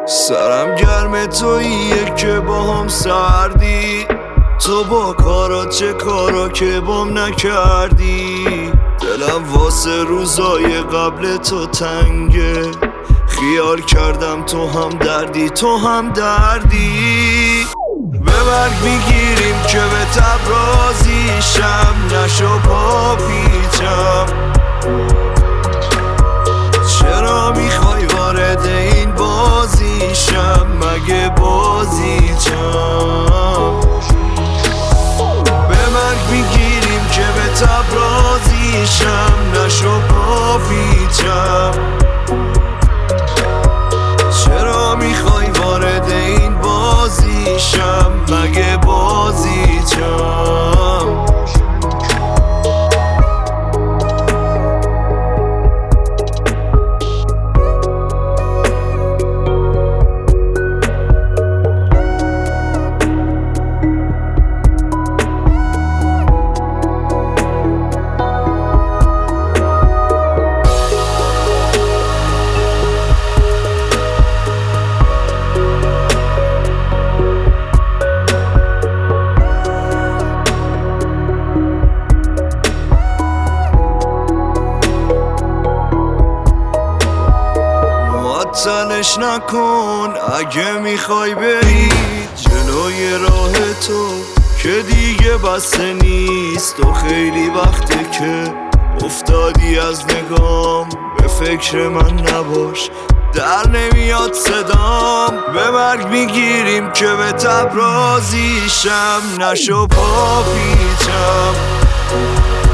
سرم گرم توییه که با هم سردی، تو با کارات چه کارا که بام نکردی. دلم واسه روزای قبل تو تنگه، خیال کردم تو هم دردی تو هم دردی. به مرگ میگیریم که به تب رازیشم، نشو پا پیچم. چرا میخوای وارد این بازیشم، مگه بازیچم؟ به مرگ میگیریم که به تب رازیشم، نشو پا پیچم. چرا میخوای وارد این بازیشم، مگه بازیچم؟ معطلش نکن اگه میخوای بری جلوی راه تو که دیگه بسته نیست. تو خیلی وقته که افتادی از نگام، به فکر من نباش در نمیاد صدام. به مرگ میگیریم که به تب رازیشم، نشو پا پیچم.